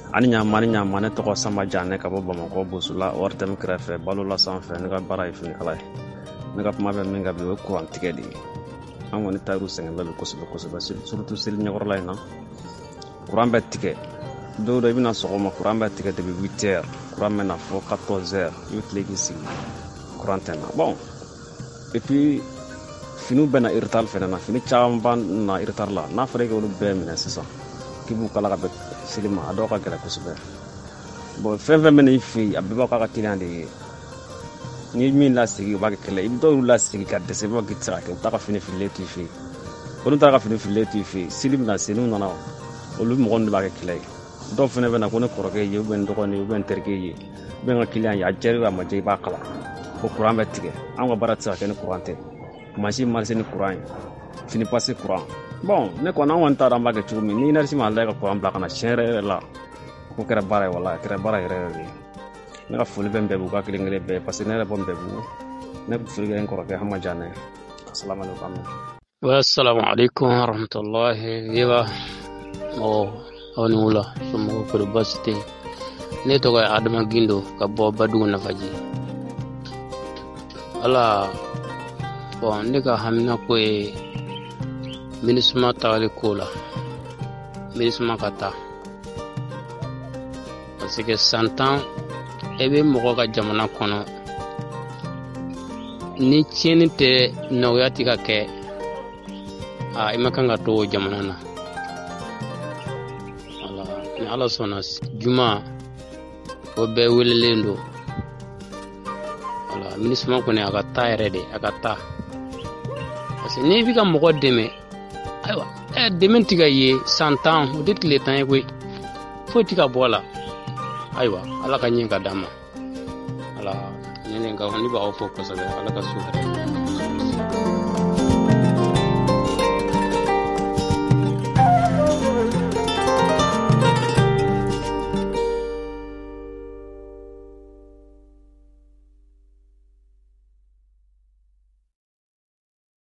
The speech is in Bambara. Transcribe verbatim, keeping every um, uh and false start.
ani ɲama ni ɲama ne tɔgɔ Samba Jan ne ka bɔ Bamakɔ Bosula O R T M kɛrɛfɛ balola sanfɛ ne ka baara ye finikala ye ne ka kuma bɛ min ka bi o ye courant tigɛ de ye an kɔni tayiru sɛgɛn bɛ kosɛbɛ kosɛbɛ surtout seli ɲɛkɔrɔla in na courant bɛ tigɛ don dɔ i bɛna sɔgɔma courant bɛ tigɛ depuis huit heures courant bɛ na fɔ quatorze heures i bɛ tile k'i sigi courant tɛ na bon et puis finiw bɛ na retard fɛnɛ na fini caman b'a na retard la n'a fɔra i k'olu bɛɛ minɛ sisan k'i b'u kala ka bɛn seli ma a dɔw ka gɛlɛn kosɛbɛ bon fɛn fɛn bɛ na i fɛ yen a bɛɛ b'a k'a ka client de ye n'i ye min lasigi u b'a kɛ kɛlɛ i bɛ dɔw lasigi ka dɛsɛ i b'a k'i tɛ se ka kɛ u t'a ka fini fililen to i fɛ yen olu taara ka fini fililen to i fɛ yen seli bɛna se n'u nana olu mɔgɔ ninnu de b'a kɛ kɛlɛ ye dɔw fɛnɛ bɛ na ko ne kɔrɔkɛ ye ou bien n dɔgɔnin ye ou bien n terikɛ ye ou bien n ka client ye a diyara a ma diya i b'a kala ko courant bɛ tigɛ an ka baara tɛ se ka kɛ ni courant tɛ machine marché ni courant ye fini passé courant bon ne kɔni an kɔni t'a dɔn an b'a kɛ cogo min ni énergie m'a lajɛ ka courant bila ka na tiɲɛ yɛrɛ yɛrɛ la ko kɛra baara ye walahi a kɛra baara yɛrɛ yɛrɛ de ye ne ka foli bɛ n bɛɛ b'u ka kelen kelen bɛɛ parce que ne yɛrɛ bɔ n bɛɛ b'u ne bɛ foli kɛ n kɔrɔkɛ Hama Janɛ assalamu alaikum wa assalamu alaikum wa rahmatullahi yeba o awni wula somo ko basite ne to ga Adama Gindo ka bo Badugu Nafaji ala bon ne ka hamna ko e minisma tawali kola minisma kata parce que santan ebe mogo ka jamana kono ni tieni te noyati ka ke a imakanga to jamana na ala ni ala sona juma o be welelendo ala minisma ko ne aga ta rede aga ta parce que ne bi ka mogo deme aywa e deme tiga ye santan o dit le tan e fo tiga bola aywa ala ka nyin ka dama ala ne ne ga ni ba o fo ko sabe ala ka su